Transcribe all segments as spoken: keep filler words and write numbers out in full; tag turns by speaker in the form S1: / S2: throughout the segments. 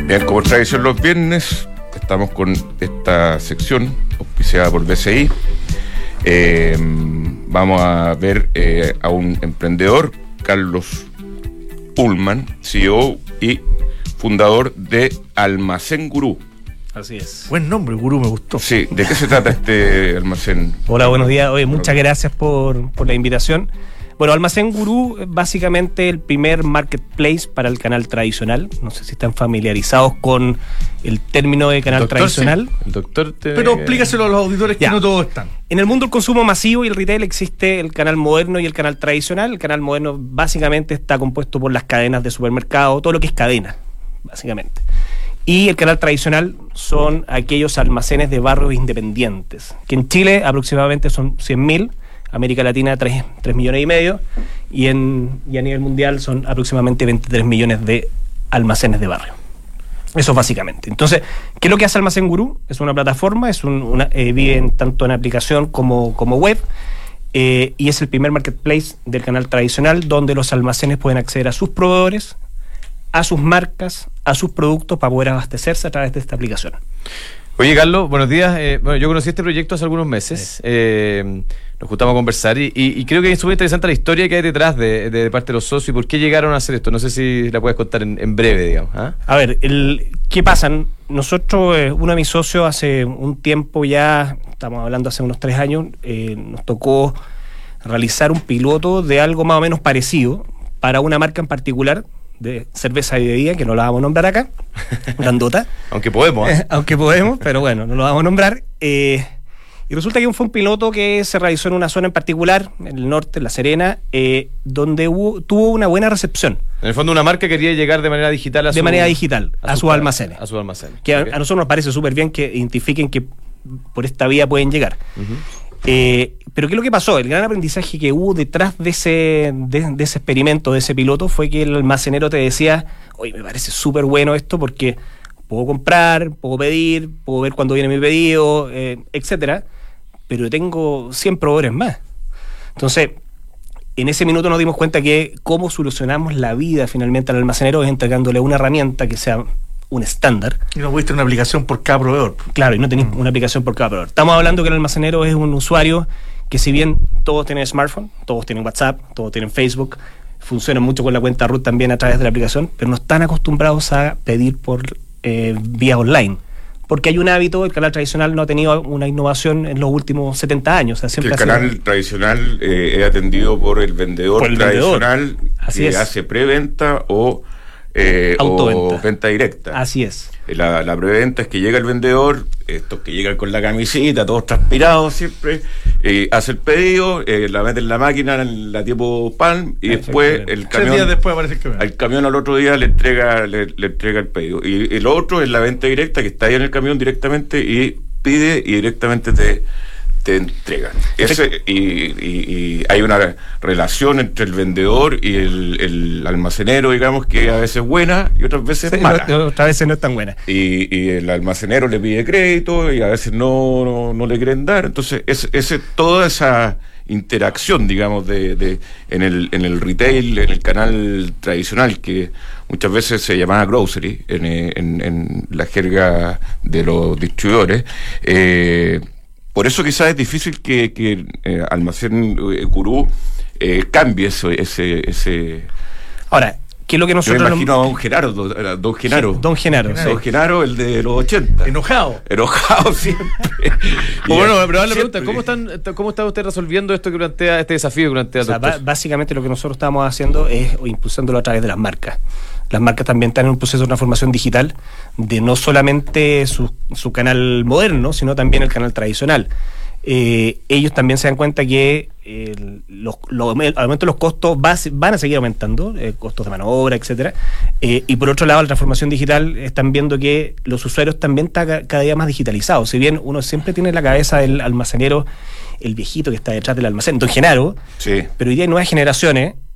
S1: Bien, como tradición los viernes, estamos con esta sección auspiciada por B C I. Eh, vamos a ver eh, a un emprendedor, Carlos Ullman, C E O y fundador de Almacén Gurú.
S2: Así es.
S3: Buen nombre, Gurú, me gustó.
S1: Sí, ¿de qué se trata este almacén?
S2: Hola, buenos días. Oye, muchas gracias por, por la invitación. Bueno, Almacén Gurú es básicamente el primer marketplace para el canal tradicional. No sé si están familiarizados con el término de canal
S3: Doctor,
S2: tradicional.
S3: Sí. El doctor te...
S2: Pero
S3: explícaselo a los auditores que
S2: ya.
S3: no todos están.
S2: En el mundo del consumo masivo y el retail existe el canal moderno y el canal tradicional. El canal moderno básicamente está compuesto por las cadenas de supermercado, todo lo que es cadena, básicamente. Y el canal tradicional son aquellos almacenes de barrios independientes, que en Chile aproximadamente son cien mil, América Latina tres millones y medio, y, en, y a nivel mundial son aproximadamente veintitrés millones de almacenes de barrio. Eso básicamente. Entonces, ¿qué es lo que hace Almacén Gurú? Es una plataforma, es un, una, eh, vive en, tanto en aplicación como, como web, eh, y es el primer marketplace del canal tradicional donde los almacenes pueden acceder a sus proveedores, a sus marcas, a sus productos para poder abastecerse a través de esta aplicación.
S3: Oye, Carlos, buenos días. Eh, bueno, yo conocí este proyecto hace algunos meses. Sí. Eh, nos juntamos a conversar y, y, y creo que es súper interesante la historia que hay detrás de, de, de parte de los socios y por qué llegaron a hacer esto. No sé si la puedes contar en, en breve, digamos. ¿Ah?
S2: A ver, el, ¿qué pasa? Nosotros, eh, uno de mis socios, hace un tiempo ya, estamos hablando hace unos tres años, eh, nos tocó realizar un piloto de algo más o menos parecido para una marca en particular de cerveza y bebida, que no la vamos a nombrar acá, grandota.
S3: Aunque podemos. ¿eh?
S2: Aunque podemos, pero bueno, no lo vamos a nombrar. Eh, y resulta que fue un piloto que se realizó en una zona en particular, en el norte, en La Serena, eh, donde hubo, tuvo una buena recepción.
S3: En el fondo, una marca quería llegar de manera digital a
S2: de
S3: su...
S2: De manera digital, a, a sus almacenes.
S3: A sus almacenes.
S2: Que a, a nosotros nos parece súper bien que identifiquen que por esta vía pueden llegar. Uh-huh. Eh, pero ¿qué es lo que pasó? El gran aprendizaje que hubo detrás de ese, de, de ese experimento, de ese piloto, fue que el almacenero te decía: oye, me parece súper bueno esto porque puedo comprar, puedo pedir, puedo ver cuándo viene mi pedido, eh, etcétera, pero tengo cien proveedores más. Entonces, en ese minuto nos dimos cuenta que cómo solucionamos la vida finalmente al almacenero es entregándole una herramienta que sea un estándar.
S3: Y no pudiste una aplicación por cada proveedor.
S2: Claro, y no tenéis una aplicación por cada proveedor. Estamos hablando que el almacenero es un usuario que, si bien todos tienen smartphone, todos tienen WhatsApp, todos tienen Facebook, funcionan mucho con la cuenta root también a través de la aplicación, pero no están acostumbrados a pedir por eh, vía online. Porque hay un hábito, el canal tradicional no ha tenido una innovación en los últimos setenta años. O sea, siempre
S1: el canal sido... tradicional eh, es atendido por el vendedor por el tradicional vendedor. Así que es. Hace preventa o... Eh,
S2: Autoventa.
S1: O venta directa.
S2: Así es.
S1: La, la preventa es que llega el vendedor, estos que llegan con la camisita, todos transpirados siempre, eh, hace el pedido, eh, la mete en la máquina, en la tipo Palm, y después el camión, días
S3: después aparece el camión.
S1: al camión al otro día le entrega, le, le entrega el pedido. Y el otro es la venta directa, que está ahí en el camión directamente y pide y directamente te te entregan. Ese, y, y, y hay una relación entre el vendedor y el, el almacenero, digamos, que a veces es buena y otras veces es
S2: sí,
S1: mala.
S2: No, otras veces no es tan buena.
S1: Y, y el almacenero le pide crédito y a veces no, no, no le quieren dar. Entonces, es, ese, toda esa interacción, digamos, de, de en el en el retail, en el canal tradicional, que muchas veces se llamaba grocery, en, en, en la jerga de los distribuidores, eh, por eso quizás es difícil que, que eh, Almacén eh, Gurú eh, cambie eso, ese, ese...
S2: Ahora, ¿qué es lo que nosotros...
S1: Yo me imagino a don Genaro, don, don Genaro.
S2: Don Genaro,
S1: Don sí. Genaro, el de los ochenta.
S3: Enojado.
S1: Enojado siempre.
S3: Bueno, pero la pregunta, ¿cómo, están, ¿cómo está usted resolviendo esto que plantea, este desafío que plantea?
S2: O sea, b- básicamente lo que nosotros estamos haciendo es impulsándolo a través de las marcas. Las marcas también están en un proceso de transformación digital de no solamente su, su canal moderno, sino también el canal tradicional. Eh, ellos también se dan cuenta que eh, los, los, al aumento de los costos va, van a seguir aumentando, eh, costos de mano de obra, etcétera. Eh, y por otro lado, la transformación digital, están viendo que los usuarios también están cada día más digitalizados. Si bien uno siempre tiene en la cabeza del almacenero, el viejito que está detrás del almacén, don Genaro,
S1: sí.
S2: Pero hoy día hay nuevas generaciones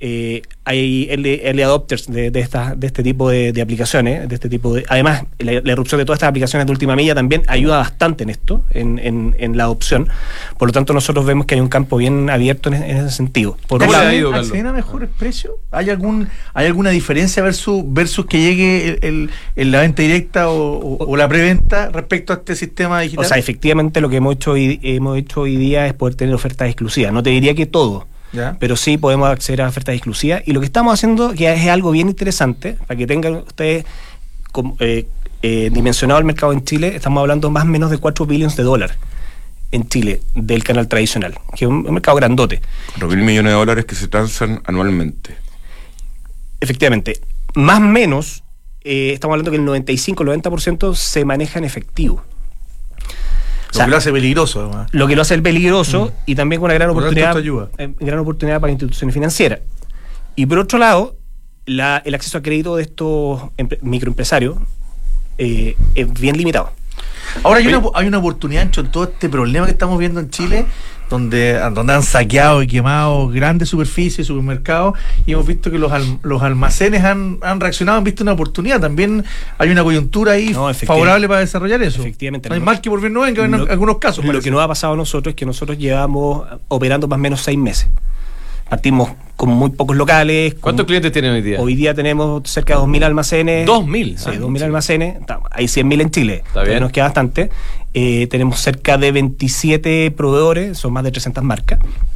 S2: Eh, hay early adopters de, de, esta, de este tipo de, de aplicaciones, de este tipo de. Además, la, la irrupción de todas estas aplicaciones de última milla también ayuda bastante en esto, en, en, en la adopción. Por lo tanto, nosotros vemos que hay un campo bien abierto en, en ese sentido. Por un lado,
S4: ¿acceden a mejores precios? ¿Hay algún hay alguna diferencia versus versus que llegue el, el, el la venta directa o, o, o la preventa respecto a este sistema digital?
S2: O sea, efectivamente lo que hemos hecho hoy, hemos hecho hoy día es poder tener ofertas exclusivas. No te diría que todo. ¿Ya? Pero sí podemos acceder a ofertas exclusivas, y lo que estamos haciendo, que es algo bien interesante para que tengan ustedes como, eh, eh, dimensionado el mercado en Chile. Estamos hablando más o menos de cuatro billones de dólares en Chile del canal tradicional, que es un, un mercado grandote.
S1: cuatro mil millones de dólares que se transan anualmente.
S2: Efectivamente, más o menos eh, estamos hablando que el noventa y cinco, noventa por ciento se maneja en efectivo.
S4: Lo o sea, que lo hace peligroso, además.
S2: Lo que lo hace peligroso, mm. y también con una gran
S4: por
S2: oportunidad, eh, gran oportunidad para instituciones financieras. Y por otro lado, la, el acceso a crédito de estos microempresarios eh, es bien limitado.
S4: Ahora hay una, hay una oportunidad en todo este problema que estamos viendo en Chile, donde, donde han saqueado y quemado grandes superficies, supermercados, y hemos visto que los, al, los almacenes han, han reaccionado, han visto una oportunidad. También hay una coyuntura ahí no, favorable para desarrollar eso.
S2: Efectivamente.
S4: No hay mal que por bien no venga en algunos casos.
S2: Lo que nos ha pasado a nosotros es que nosotros llevamos operando más o menos seis meses. Partimos con muy pocos locales.
S3: ¿Cuántos
S2: con,
S3: clientes tienen hoy día?
S2: Hoy día tenemos cerca de dos mil almacenes.
S3: ¿dos mil?
S2: Sí, ah, dos mil almacenes. Hay cien mil en Chile.
S3: Está bien.
S2: Nos queda bastante. Eh, tenemos cerca de veintisiete proveedores, son más de trescientas marcas.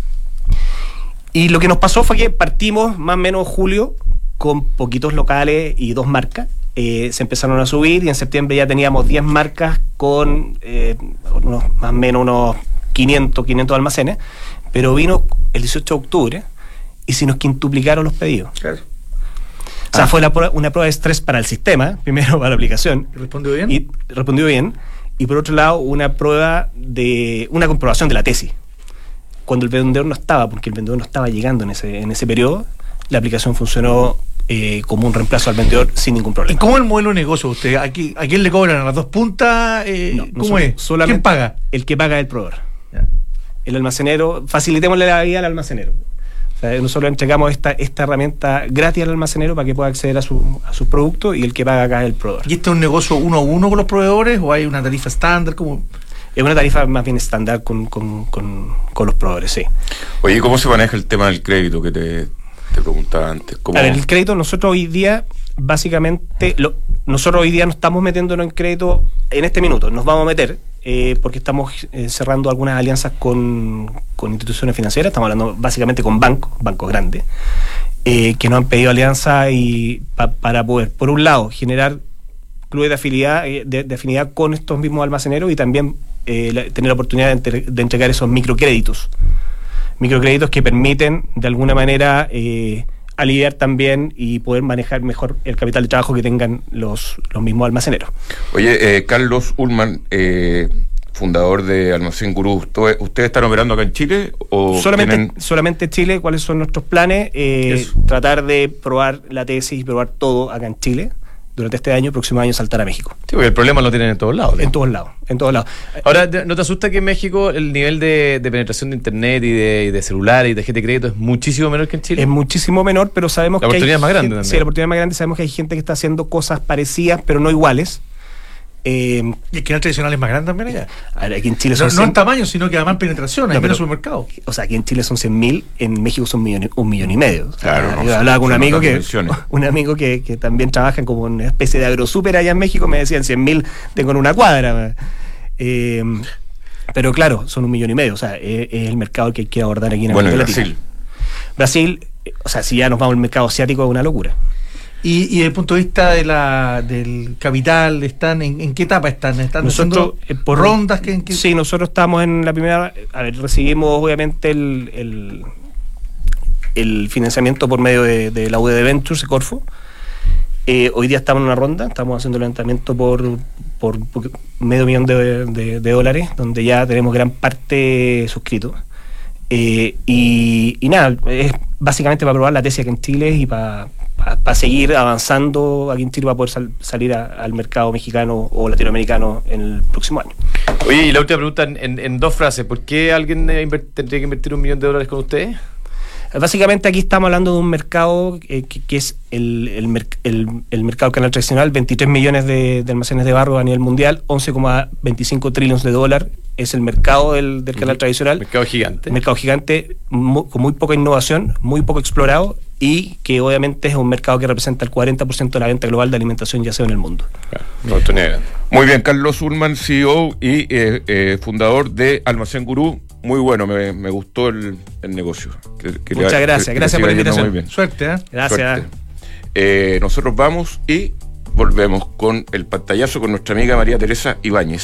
S2: Y lo que nos pasó fue que partimos más o menos julio con poquitos locales y dos marcas. Eh, se empezaron a subir y en septiembre ya teníamos diez marcas con eh, unos, más o menos unos quinientos, quinientos almacenes. Pero vino el dieciocho de octubre y se nos quintuplicaron los pedidos.
S4: Claro.
S2: O sea, ah. fue la prueba, una prueba de estrés para el sistema, primero para la aplicación.
S4: ¿Y respondió bien?
S2: Y respondió bien. Y por otro lado, una prueba de una comprobación de la tesis. Cuando el vendedor no estaba, porque el vendedor no estaba llegando en ese, en ese periodo, la aplicación funcionó eh, como un reemplazo al vendedor sin ningún problema.
S4: ¿Y cómo es el modelo de negocio usted? ¿A quién, a quién le cobran? ¿A las dos puntas? Eh,
S2: no,
S4: ¿Cómo es?
S2: ¿Quién
S4: paga?
S2: El que paga es el proveedor. Ya. El almacenero, facilitémosle la vida al almacenero. O sea, nosotros entregamos esta, esta herramienta gratis al almacenero para que pueda acceder a, su, a sus productos, y el que paga acá es el proveedor.
S4: ¿Y este es un negocio uno a uno con los proveedores o hay una tarifa estándar? ¿Cómo?
S2: Es una tarifa más bien estándar con, con, con, con los proveedores, sí.
S1: Oye, ¿cómo se maneja el tema del crédito que te, te preguntaba antes? ¿Cómo?
S2: A ver, el crédito, nosotros hoy día, básicamente, lo, nosotros hoy día no estamos metiéndonos en crédito en este minuto, nos vamos a meter. Eh, porque estamos eh, cerrando algunas alianzas con, con instituciones financieras. Estamos hablando básicamente con bancos, bancos grandes, eh, que nos han pedido alianza y pa, para poder, por un lado, generar clubes de afinidad, eh, de, de afinidad con estos mismos almaceneros, y también eh, la, tener la oportunidad de, entre, de entregar esos microcréditos. Microcréditos que permiten, de alguna manera, eh, aliviar también y poder manejar mejor el capital de trabajo que tengan los, los mismos almaceneros.
S1: Oye, eh, Carlos Ullman, eh, fundador de Almacén Gurú, ¿ustedes están operando acá en Chile? O
S2: solamente,
S1: tienen...
S2: solamente Chile. ¿Cuáles son nuestros planes? Eh, tratar de probar la tesis y probar todo acá en Chile durante este año. Próximo año saltar a México.
S3: Sí, porque el problema lo tienen en todos lados, ¿no?
S2: En todos lados, en todos lados.
S3: Ahora, ¿no te asusta que en México el nivel de, de penetración de internet y de, y de celular y de tarjeta de crédito es muchísimo menor que en Chile?
S2: Es muchísimo menor, pero sabemos
S3: la
S2: que
S3: oportunidad
S2: hay
S3: es más grande
S2: gente,
S3: también.
S2: Sí, la oportunidad es más grande. Sabemos que hay gente que está haciendo cosas parecidas, pero no iguales.
S4: Eh, ¿Y el canal tradicional es más grande también allá?
S2: A ver, aquí en Chile son
S4: no, no en tamaño, sino que además en penetración, hay no, menos supermercados.
S2: O sea, aquí en Chile son cien mil, en México son millón, un millón y medio.
S1: Claro,
S2: o sea,
S1: no,
S2: yo hablaba con un amigo que
S1: dimensiones.
S2: un amigo que, que también trabaja como una especie de agrosúper allá en México, me decían cien mil tengo en una cuadra. Eh, pero claro, son un millón y medio, o sea, es, es el mercado que hay que abordar aquí en
S1: América
S2: bueno,
S1: Latina. Brasil.
S2: Brasil, o sea, si ya nos vamos al mercado asiático es una locura.
S4: Y, y desde el punto de vista de la, del capital, ¿están en, en qué etapa están? ¿Están
S2: nosotros,
S4: haciendo eh, por rondas? Que, que...
S2: Sí, nosotros estamos en la primera. A ver, recibimos obviamente el, el, el financiamiento por medio de, de la U D Ventures y Corfo. Eh, hoy día estamos en una ronda, estamos haciendo el levantamiento por, por, por medio millón de, de, de dólares, donde ya tenemos gran parte suscrito. Eh, y, y nada, es básicamente para probar la tesis aquí en Chile y para para pa seguir avanzando aquí en Chile para poder sal, salir a, al mercado mexicano o latinoamericano en el próximo año.
S3: Oye, y la última pregunta en, en, en dos frases. ¿Por qué alguien inver- tendría que invertir un millón de dólares con ustedes?
S2: Básicamente aquí estamos hablando de un mercado eh, que, que es el, el, merc- el, el mercado canal tradicional, veintitrés millones de, de almacenes de barro a nivel mundial, once coma veinticinco trillones de dólares, es el mercado del, del canal tradicional.
S3: Mercado gigante.
S2: Mercado gigante, mu- con muy poca innovación, muy poco explorado, y que obviamente es un mercado que representa el cuarenta por ciento de la venta global de alimentación ya sea en el mundo.
S3: Claro, una oportunidad grande.
S1: Muy bien, Carlos Ullman, C E O y eh, eh, fundador de Almacén Gurú. Muy bueno, me, me gustó el, el negocio. Que- que
S2: Muchas
S1: le-
S2: gracias,
S1: que- que
S2: gracias
S1: le
S2: por la
S1: siga yendo
S2: invitación.
S1: muy bien.
S4: Suerte, ¿eh?
S2: Gracias.
S1: Suerte. Eh, nosotros vamos y volvemos con el pantallazo con nuestra amiga María Teresa Ibáñez.